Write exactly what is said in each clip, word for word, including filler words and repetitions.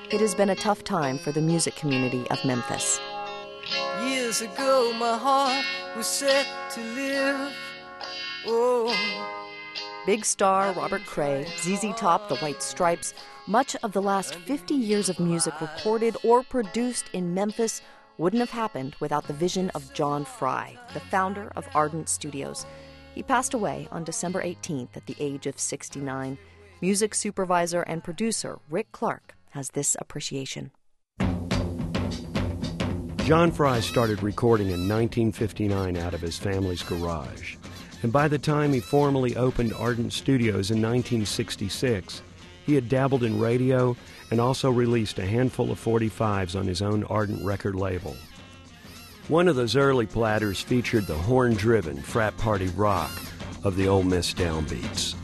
It has been a tough time for the music community of Memphis. Years ago, my heart was set to live. Oh. Big Star, Robert Cray, Z Z Top, the White Stripes, much of the last fifty years of music recorded or produced in Memphis wouldn't have happened without the vision of John Frye, the founder of Ardent Studios. He passed away on December eighteenth at the age of sixty-nine. Music supervisor and producer Rick Clark has this appreciation. John Frye started recording in nineteen fifty-nine out of his family's garage. And by the time he formally opened Ardent Studios in nineteen sixty-six, he had dabbled in radio and also released a handful of forty-fives on his own Ardent record label. One of those early platters featured the horn-driven frat party rock of the Ole Miss downbeats.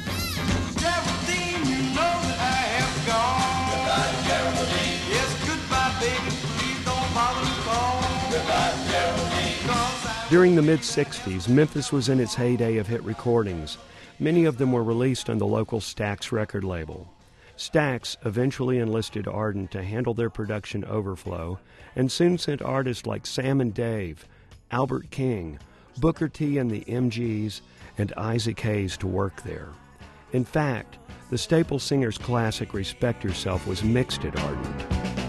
During the mid-sixties, Memphis was in its heyday of hit recordings. Many of them were released on the local Stax record label. Stax eventually enlisted Ardent to handle their production overflow and soon sent artists like Sam and Dave, Albert King, Booker T and the M Gs, and Isaac Hayes to work there. In fact, the Staple Singers' classic Respect Yourself was mixed at Ardent.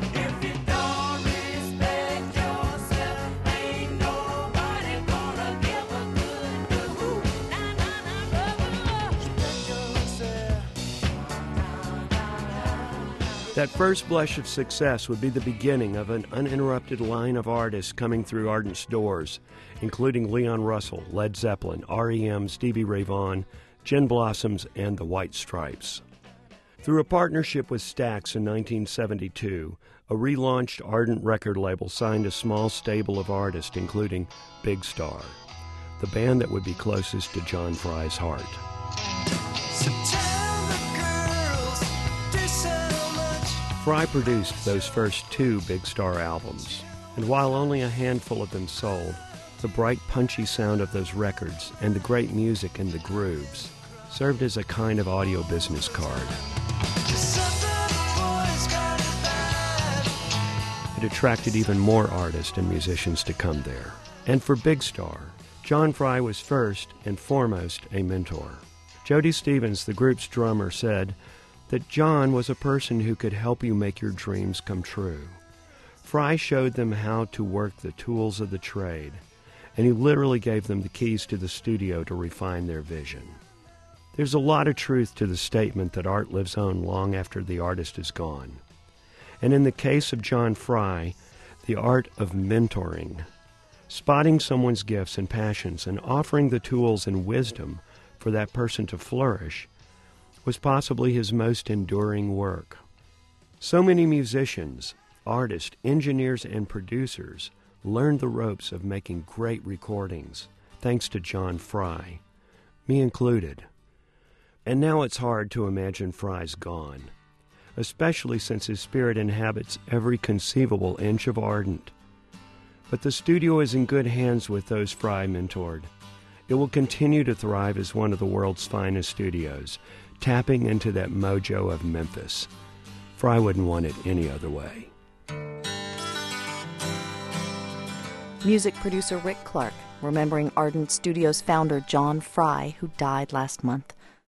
That first blush of success would be the beginning of an uninterrupted line of artists coming through Ardent's doors, including Leon Russell, Led Zeppelin, R E M, Stevie Ray Vaughan, Gin Blossoms, and the White Stripes. Through a partnership with Stax in nineteen seventy-two, a relaunched Ardent record label signed a small stable of artists, including Big Star, the band that would be closest to John Frye's heart. Frye produced those first two Big Star albums, and while only a handful of them sold, the bright, punchy sound of those records and the great music and the grooves served as a kind of audio business card. It attracted even more artists and musicians to come there. And for Big Star, John Frye was first and foremost a mentor. Jody Stevens, the group's drummer, said that John was a person who could help you make your dreams come true. Frye showed them how to work the tools of the trade, and he literally gave them the keys to the studio to refine their vision. There's a lot of truth to the statement that art lives on long after the artist is gone. And in the case of John Frye, the art of mentoring, spotting someone's gifts and passions and offering the tools and wisdom for that person to flourish, was possibly his most enduring work. So many musicians, artists, engineers, and producers learned the ropes of making great recordings, thanks to John Frye, me included. And now it's hard to imagine Frye's gone, especially since his spirit inhabits every conceivable inch of Ardent. But the studio is in good hands with those Frye mentored. It will continue to thrive as one of the world's finest studios, tapping into that mojo of Memphis. Frye wouldn't want it any other way. Music producer Rick Clark, remembering Ardent Studios founder John Frye, who died last month.